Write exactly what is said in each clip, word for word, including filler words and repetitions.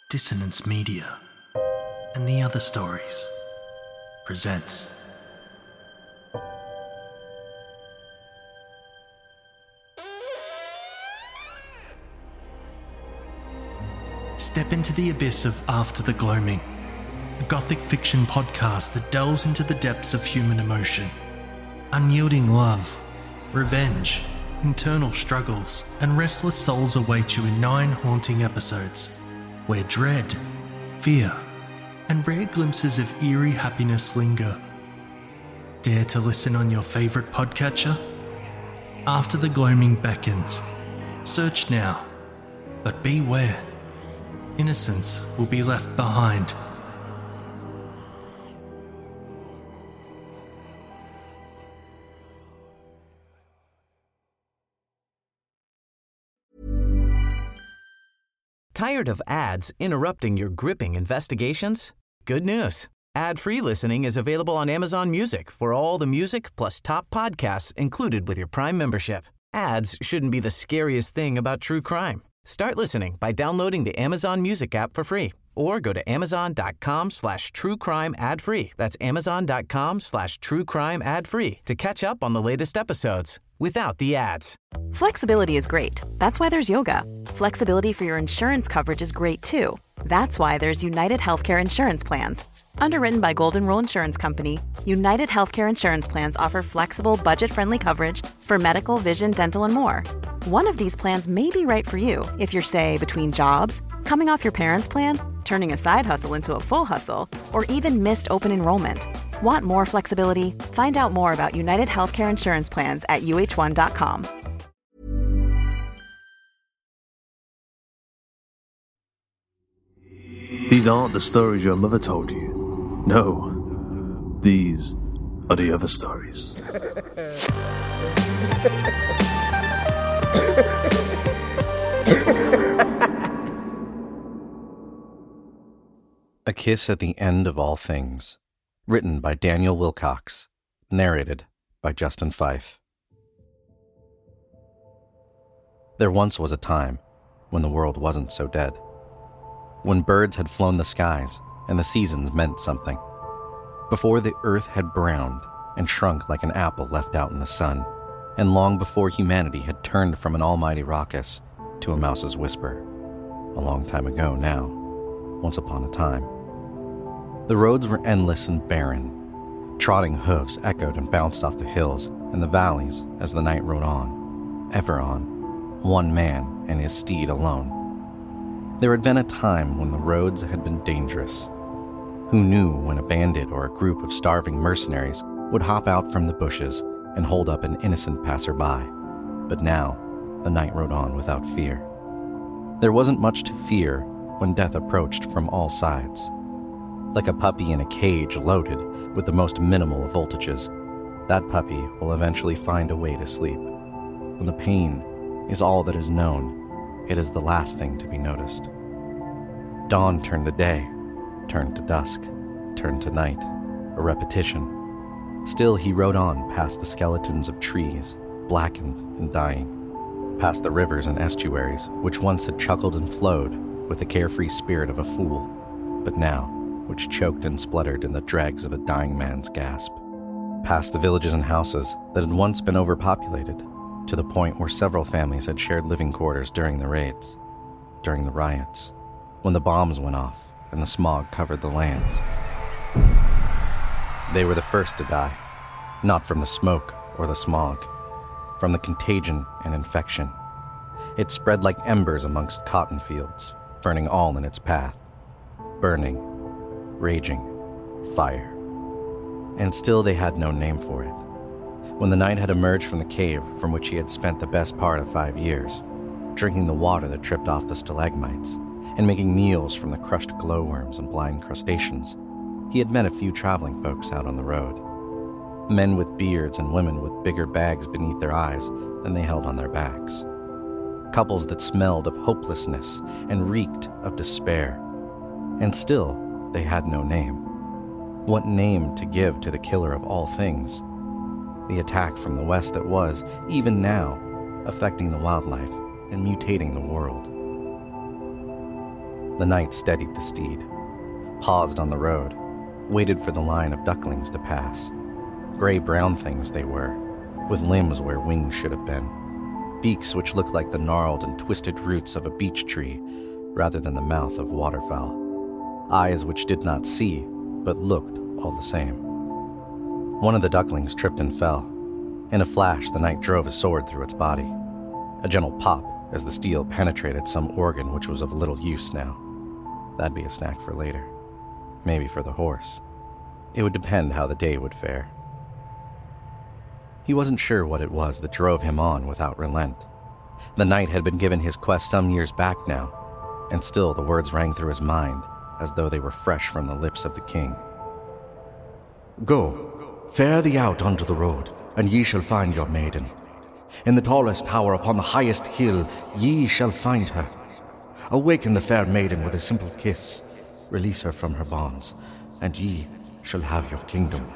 Dissonance Media and the Other Stories presents Step into the abyss of After the Gloaming, a gothic fiction podcast that delves into the depths of human emotion. Unyielding love, revenge, internal struggles, and restless souls await you in nine haunting episodes, where dread, fear, and rare glimpses of eerie happiness linger. Dare to listen on your favourite podcatcher? After the Gloaming beckons. Search now, but beware. Innocence will be left behind. Tired of ads interrupting your gripping investigations? Good news. Ad-free listening is available on Amazon Music for all the music plus top podcasts included with your Prime membership. Ads shouldn't be the scariest thing about true crime. Start listening by downloading the Amazon Music app for free or go to amazon.com slash true crime ad free. That's amazon.com slash true crime ad free to catch up on the latest episodes without the ads. Flexibility is great. That's why there's yoga. Flexibility for your insurance coverage is great too. That's why there's United Healthcare Insurance Plans. Underwritten by Golden Rule Insurance Company, United Healthcare Insurance Plans offer flexible, budget-friendly coverage for medical, vision, dental, and more. One of these plans may be right for you if you're, say, between jobs, coming off your parents' plan, turning a side hustle into a full hustle, or even missed open enrollment. Want more flexibility? Find out more about United Healthcare Insurance Plans at U H one dot com. These aren't the stories your mother told you. No, these are the other stories. A Kiss at the End of All Things. Written by Daniel Wilcox. Narrated by Justin Fife. There once was a time when the world wasn't so dead. When birds had flown the skies and the seasons meant something. Before the earth had browned and shrunk like an apple left out in the sun, and long before humanity had turned from an almighty raucous to a mouse's whisper. A long time ago now, once upon a time. The roads were endless and barren. Trotting hooves echoed and bounced off the hills and the valleys as the night rode on, ever on, one man and his steed alone. There had been a time when the roads had been dangerous. Who knew when a bandit or a group of starving mercenaries would hop out from the bushes and hold up an innocent passerby? But now, the night rode on without fear. There wasn't much to fear when death approached from all sides. Like a puppy in a cage loaded with the most minimal of voltages, that puppy will eventually find a way to sleep. When the pain is all that is known, it is the last thing to be noticed. Dawn turned to day, turned to dusk, turned to night, a repetition. Still he rode on past the skeletons of trees, blackened and dying, past the rivers and estuaries which once had chuckled and flowed with the carefree spirit of a fool, but now which choked and spluttered in the dregs of a dying man's gasp. Past the villages and houses that had once been overpopulated, to the point where several families had shared living quarters during the raids, during the riots, when the bombs went off and the smog covered the lands. They were the first to die, not from the smoke or the smog, from the contagion and infection. It spread like embers amongst cotton fields, burning all in its path. Burning, raging, fire. And still they had no name for it. When the knight had emerged from the cave from which he had spent the best part of five years, drinking the water that dripped off the stalagmites, and making meals from the crushed glowworms and blind crustaceans, he had met a few traveling folks out on the road. Men with beards and women with bigger bags beneath their eyes than they held on their backs. Couples that smelled of hopelessness and reeked of despair. And still, they had no name. What name to give to the killer of all things? The attack from the west that was, even now, affecting the wildlife and mutating the world. The knight steadied the steed, paused on the road, waited for the line of ducklings to pass. Gray-brown things they were, with limbs where wings should have been, beaks which looked like the gnarled and twisted roots of a beech tree rather than the mouth of waterfowl, eyes which did not see but looked all the same. One of the ducklings tripped and fell. In a flash, the knight drove his sword through its body. A gentle pop as the steel penetrated some organ which was of little use now. That'd be a snack for later. Maybe for the horse. It would depend how the day would fare. He wasn't sure what it was that drove him on without relent. The knight had been given his quest some years back now, and still the words rang through his mind as though they were fresh from the lips of the king. Go, fare thee out unto the road, and ye shall find your maiden. In the tallest tower upon the highest hill ye shall find her. Awaken the fair maiden with a simple kiss, release her from her bonds, and ye shall have your kingdom.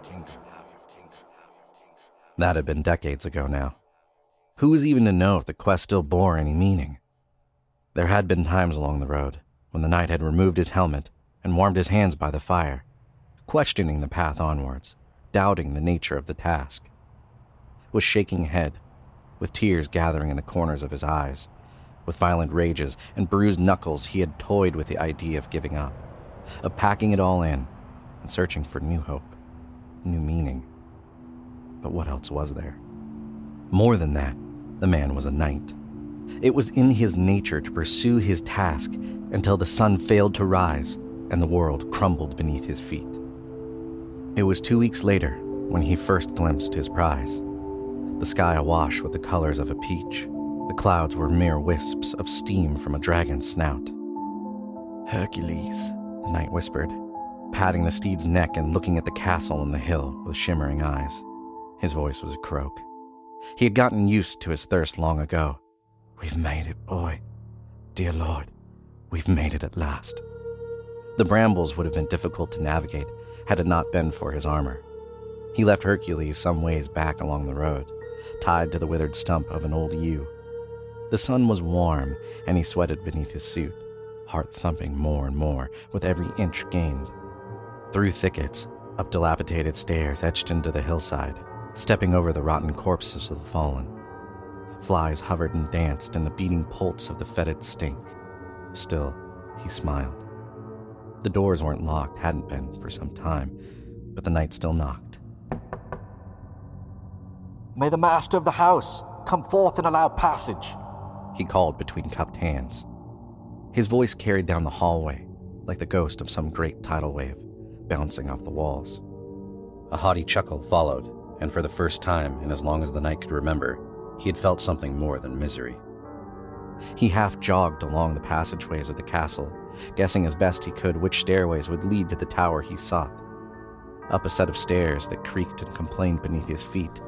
That had been decades ago now. Who was even to know if the quest still bore any meaning? There had been times along the road when the knight had removed his helmet and warmed his hands by the fire, questioning the path onwards, doubting the nature of the task. With shaking head, with tears gathering in the corners of his eyes, with violent rages and bruised knuckles, he had toyed with the idea of giving up, of packing it all in and searching for new hope, new meaning. But what else was there? More than that, the man was a knight. It was in his nature to pursue his task until the sun failed to rise and the world crumbled beneath his feet. It was two weeks later when he first glimpsed his prize. The sky awash with the colors of a peach. The clouds were mere wisps of steam from a dragon's snout. Hercules, the knight whispered, patting the steed's neck and looking at the castle and the hill with shimmering eyes. His voice was a croak. He had gotten used to his thirst long ago. We've made it, boy. Dear Lord, we've made it at last. The brambles would have been difficult to navigate had it not been for his armor. He left Hercules some ways back along the road, tied to the withered stump of an old yew. The sun was warm, and he sweated beneath his suit, heart thumping more and more with every inch gained. Through thickets, up dilapidated stairs etched into the hillside, stepping over the rotten corpses of the fallen. Flies hovered and danced in the beating pulse of the fetid stink. Still, he smiled. The doors weren't locked, hadn't been for some time, but the knight still knocked. May the master of the house come forth and allow passage, he called between cupped hands. His voice carried down the hallway like the ghost of some great tidal wave, bouncing off the walls. A haughty chuckle followed, and for the first time in as long as the knight could remember, he had felt something more than misery. He half jogged along the passageways of the castle, guessing as best he could which stairways would lead to the tower he sought. Up a set of stairs that creaked and complained beneath his feet.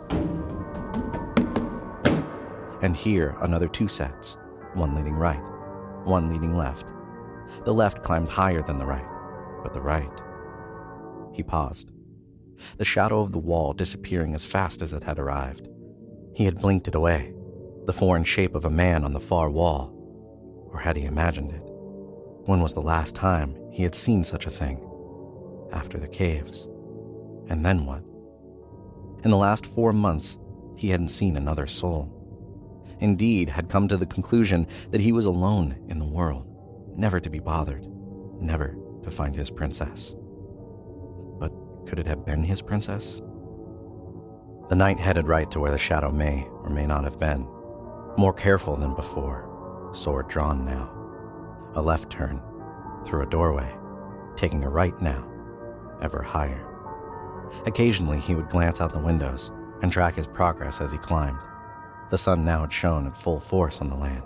And here another two sets, one leading right, one leading left. The left climbed higher than the right, but the right... He paused, the shadow of the wall disappearing as fast as it had arrived. He had blinked it away, the foreign shape of a man on the far wall. Or had he imagined it? When was the last time he had seen such a thing? After the caves. And then what? In the last four months, he hadn't seen another soul. Indeed, had come to the conclusion that he was alone in the world, never to be bothered, never to find his princess. But could it have been his princess? The knight headed right to where the shadow may or may not have been, more careful than before, sword drawn now. A left turn, through a doorway, taking a right now, ever higher. Occasionally he would glance out the windows and track his progress as he climbed. The sun now had shone at full force on the land.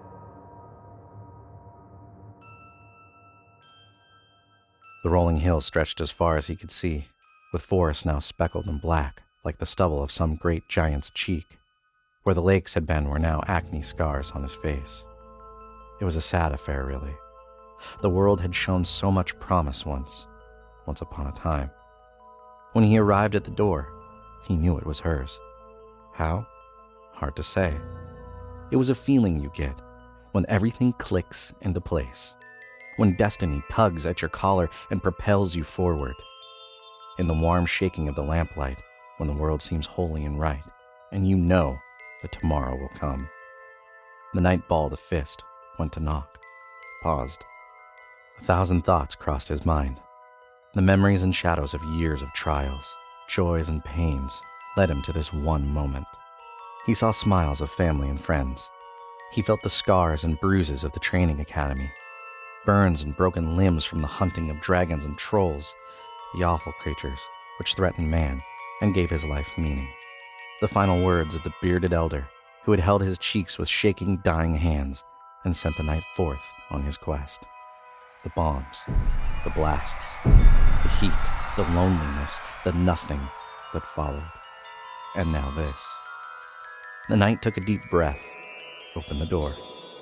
The rolling hills stretched as far as he could see, with forests now speckled and black like the stubble of some great giant's cheek. Where the lakes had been were now acne scars on his face. It was a sad affair, really. The world had shown so much promise once, once upon a time. When he arrived at the door, he knew it was hers. How? Hard to say. It was a feeling you get when everything clicks into place, when destiny tugs at your collar and propels you forward. In the warm shaking of the lamplight, when the world seems holy and right, and you know that tomorrow will come. The knight balled a fist, went to knock, paused. A thousand thoughts crossed his mind. The memories and shadows of years of trials, joys and pains led him to this one moment. He saw smiles of family and friends. He felt the scars and bruises of the training academy, burns and broken limbs from the hunting of dragons and trolls, the awful creatures which threatened man and gave his life meaning. The final words of the bearded elder who had held his cheeks with shaking, dying hands and sent the knight forth on his quest. The bombs, the blasts, the heat, the loneliness, the nothing that followed. And now this. The knight took a deep breath, opened the door.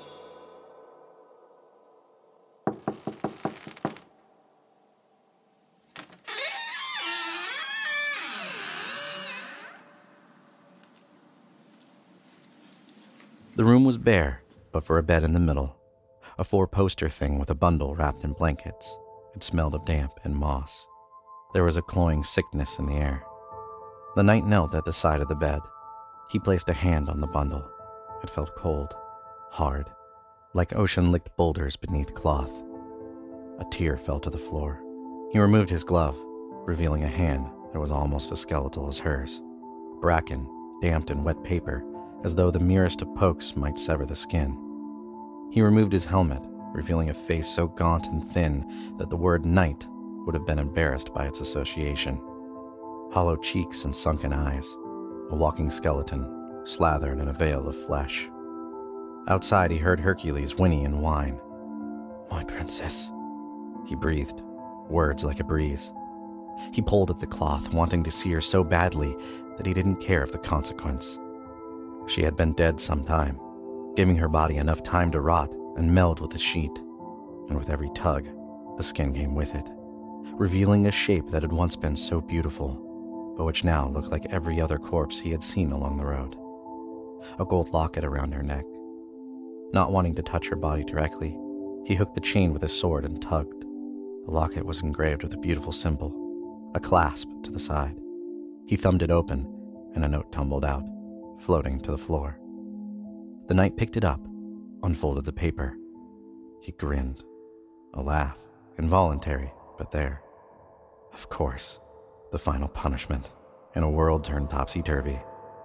The room was bare, but for a bed in the middle. A four-poster thing with a bundle wrapped in blankets. It smelled of damp and moss. There was a cloying sickness in the air. The knight knelt at the side of the bed. He placed a hand on the bundle. It felt cold, hard, like ocean-licked boulders beneath cloth. A tear fell to the floor. He removed his glove, revealing a hand that was almost as skeletal as hers. Bracken, damped in wet paper, as though the merest of pokes might sever the skin. He removed his helmet, revealing a face so gaunt and thin that the word knight would have been embarrassed by its association. Hollow cheeks and sunken eyes, a walking skeleton, slathered in a veil of flesh. Outside he heard Hercules whinny and whine. "My princess," he breathed, words like a breeze. He pulled at the cloth, wanting to see her so badly that he didn't care of the consequence. She had been dead some time, giving her body enough time to rot and meld with the sheet, and with every tug, the skin came with it, revealing a shape that had once been so beautiful, but which now looked like every other corpse he had seen along the road. A gold locket around her neck. Not wanting to touch her body directly, he hooked the chain with his sword and tugged. The locket was engraved with a beautiful symbol, a clasp to the side. He thumbed it open, and a note tumbled out, floating to the floor. The knight picked it up, unfolded the paper. He grinned. A laugh, involuntary, but there. Of course, the final punishment in a world turned topsy-turvy.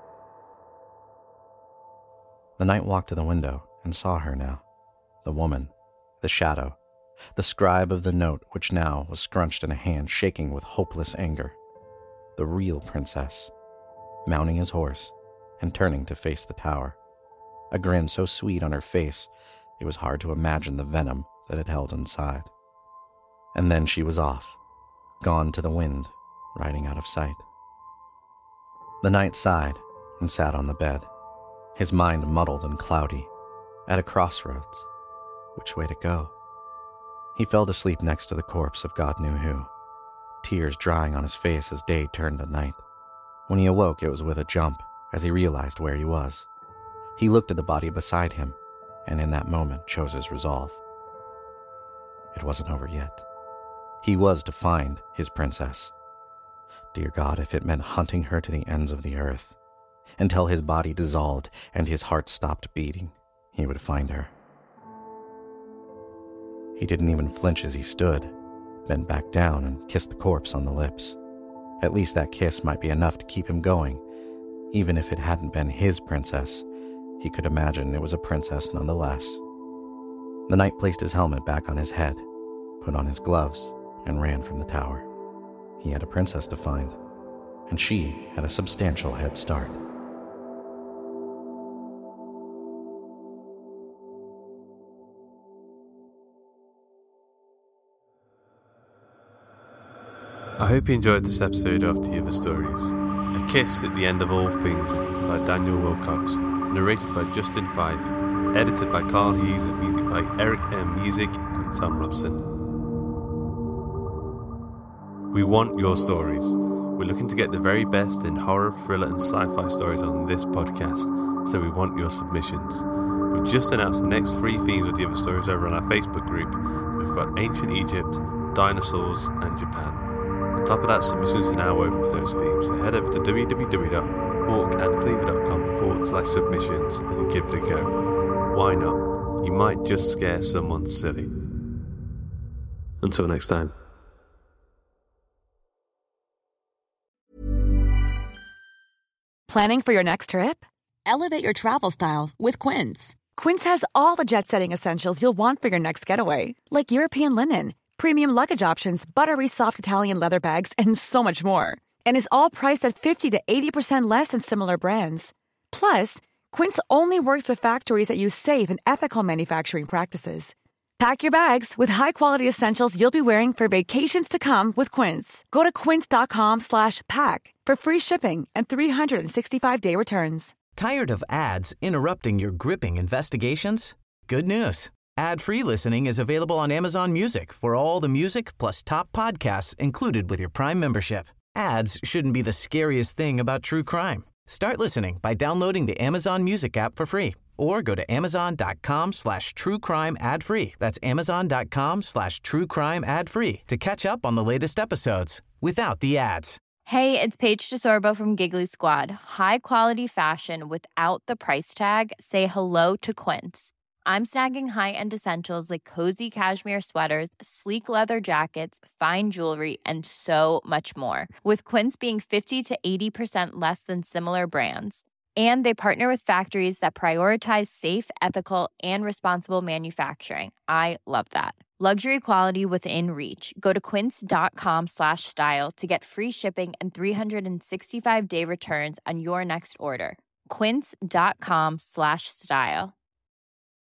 The knight walked to the window and saw her now. The woman, the shadow, the scribe of the note which now was scrunched in a hand shaking with hopeless anger. The real princess, mounting his horse and turning to face the tower. A grin so sweet on her face, it was hard to imagine the venom that it held inside. And then she was off, gone to the wind, riding out of sight. The knight sighed and sat on the bed, his mind muddled and cloudy, at a crossroads. Which way to go? He fell to sleep next to the corpse of God knew who, tears drying on his face as day turned to night. When he awoke, it was with a jump, as he realized where he was. He looked at the body beside him, and in that moment chose his resolve. It wasn't over yet. He was to find his princess. Dear God, if it meant hunting her to the ends of the earth, until his body dissolved and his heart stopped beating, he would find her. He didn't even flinch as he stood, bent back down and kissed the corpse on the lips. At least that kiss might be enough to keep him going. Even if it hadn't been his princess, he could imagine it was a princess nonetheless. The knight placed his helmet back on his head, put on his gloves, and ran from the tower. He had a princess to find, and she had a substantial head start. I hope you enjoyed this episode of The Other Stories. A Kiss at the End of All Things was written by Daniel Wilcox, narrated by Justin Fife, edited by Carl Hughes, and music by Eric M. Music and Tom Robson. We want your stories. We're looking to get the very best in horror, thriller and sci-fi stories on this podcast, so we want your submissions. We've just announced the next three themes with the other stories over on our Facebook group. We've got Ancient Egypt, Dinosaurs, and Japan. On top of that, submissions are now open for those themes, so head over to www.hawkandcleaver.com forward slash submissions and give it a go. Why not? You might just scare someone silly. Until next time. Planning for your next trip? Elevate your travel style with Quince. Quince has all the jet-setting essentials you'll want for your next getaway, like European linen, premium luggage options, buttery soft Italian leather bags, and so much more. And is all priced at fifty to eighty percent less than similar brands. Plus, Quince only works with factories that use safe and ethical manufacturing practices. Pack your bags with high-quality essentials you'll be wearing for vacations to come with Quince. Go to quince.com slash pack for free shipping and three sixty-five day returns. Tired of ads interrupting your gripping investigations? Good news. Ad-free listening is available on Amazon Music for all the music plus top podcasts included with your Prime membership. Ads shouldn't be the scariest thing about true crime. Start listening by downloading the Amazon Music app for free or go to amazon.com slash true crime ad free. That's amazon.com slash true crime ad free to catch up on the latest episodes without the ads. Hey, it's Paige DeSorbo from Giggly Squad. High quality fashion without the price tag. Say hello to Quince. I'm snagging high-end essentials like cozy cashmere sweaters, sleek leather jackets, fine jewelry, and so much more. With Quince being fifty to eighty percent less than similar brands. And they partner with factories that prioritize safe, ethical, and responsible manufacturing. I love that. Luxury quality within reach. Go to quince.com slash style to get free shipping and three sixty-five day returns on your next order. Quince.com slash style.